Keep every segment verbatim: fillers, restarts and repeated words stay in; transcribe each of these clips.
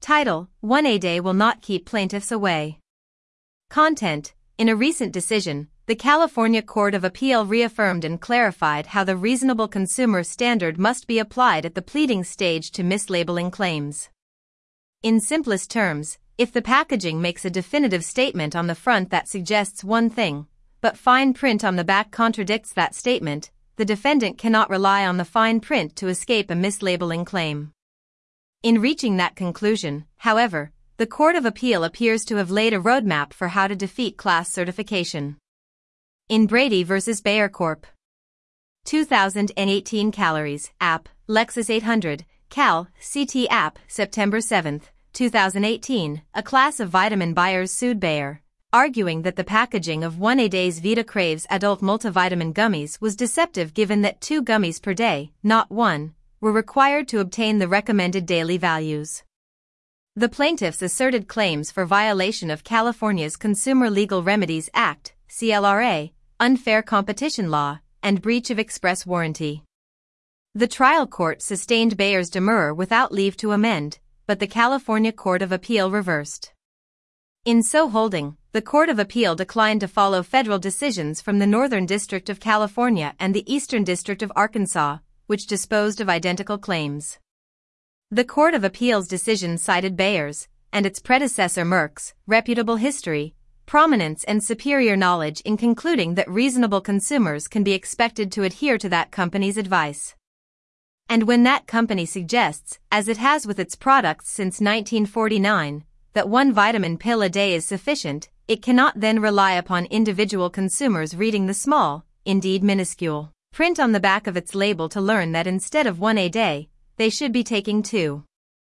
Title: one A day will not keep plaintiffs away. Content: in a recent decision, the California Court of Appeal reaffirmed and clarified how the reasonable consumer standard must be applied at the pleading stage to mislabeling claims. In simplest terms, if the packaging makes a definitive statement on the front that suggests one thing, but fine print on the back contradicts that statement, the defendant cannot rely on the fine print to escape a mislabeling claim. In reaching that conclusion, however, the Court of Appeal appears to have laid a roadmap for how to defeat class certification. In Brady v. Bayer Corp. two thousand eighteen Calories, App, Lexus eight hundred, Cal, C T App, September seventh, two thousand eighteen, a class of vitamin buyers sued Bayer, arguing that the packaging of one A Day's Vita Craves adult multivitamin gummies was deceptive given that two gummies per day, not one, were required to obtain the recommended daily values. The plaintiffs asserted claims for violation of California's Consumer Legal Remedies Act, C L R A, unfair competition law, and breach of express warranty. The trial court sustained Bayer's demurrer without leave to amend, but the California Court of Appeal reversed. In so holding, the Court of Appeal declined to follow federal decisions from the Northern District of California and the Eastern District of Arkansas, which disposed of identical claims. The Court of Appeal's decision cited Bayer's, and its predecessor Merck's, reputable history, prominence and superior knowledge in concluding that reasonable consumers can be expected to adhere to that company's advice. And when that company suggests, as it has with its products since nineteen forty-nine, that one vitamin pill a day is sufficient, it cannot then rely upon individual consumers reading the small, indeed minuscule, print on the back of its label to learn that instead of one a day, they should be taking two.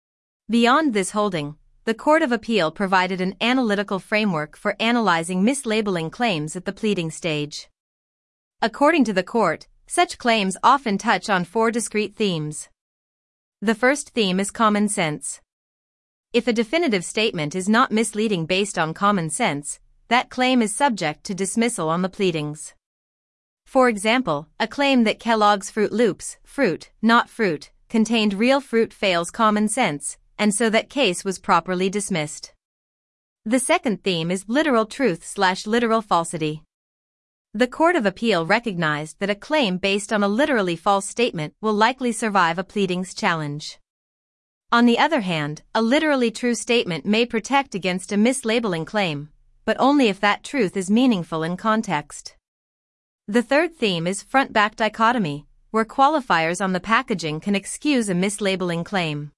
Beyond this holding, the Court of Appeal provided an analytical framework for analyzing mislabeling claims at the pleading stage. According to the court, such claims often touch on four discrete themes. The first theme is common sense. If a definitive statement is not misleading based on common sense, that claim is subject to dismissal on the pleadings. For example, a claim that Kellogg's Fruit Loops, fruit, not fruit, contained real fruit fails common sense, and so that case was properly dismissed. The second theme is literal truth slash literal falsity. The Court of Appeal recognized that a claim based on a literally false statement will likely survive a pleadings challenge. On the other hand, a literally true statement may protect against a mislabeling claim, but only if that truth is meaningful in context. The third theme is front-back dichotomy, where qualifiers on the packaging can excuse a mislabeling claim.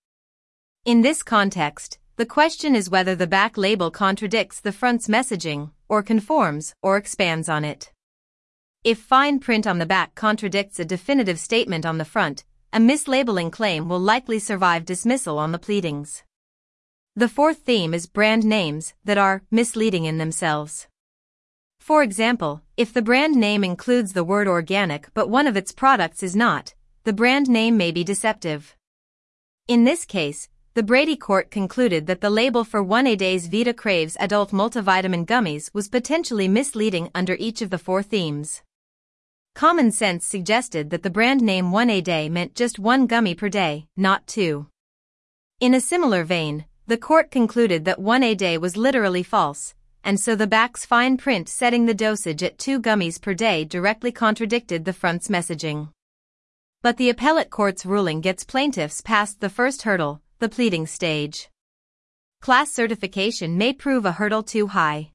In this context, the question is whether the back label contradicts the front's messaging, or conforms, or expands on it. If fine print on the back contradicts a definitive statement on the front, a mislabeling claim will likely survive dismissal on the pleadings. The fourth theme is brand names that are misleading in themselves. For example, if the brand name includes the word organic but one of its products is not, the brand name may be deceptive. In this case, the Brady Court concluded that the label for one A Day's Vita Craves adult multivitamin gummies was potentially misleading under each of the four themes. Common sense suggested that the brand name one A Day meant just one gummy per day, not two. In a similar vein, the court concluded that one A Day was literally false, and so the back's fine print setting the dosage at two gummies per day directly contradicted the front's messaging. But the appellate court's ruling gets plaintiffs past the first hurdle, the pleading stage. Class certification may prove a hurdle too high.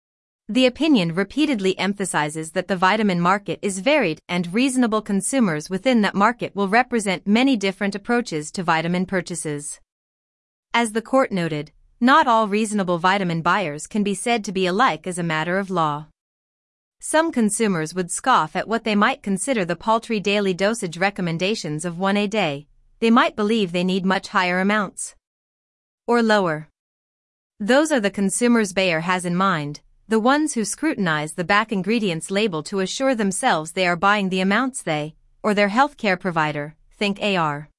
The opinion repeatedly emphasizes that the vitamin market is varied and reasonable consumers within that market will represent many different approaches to vitamin purchases. As the court noted, not all reasonable vitamin buyers can be said to be alike as a matter of law. Some consumers would scoff at what they might consider the paltry daily dosage recommendations of one A Day. They might believe they need much higher amounts. Or lower. Those are the consumers Bayer has in mind, the ones who scrutinize the back ingredients label to assure themselves they are buying the amounts they, or their healthcare provider, think A R.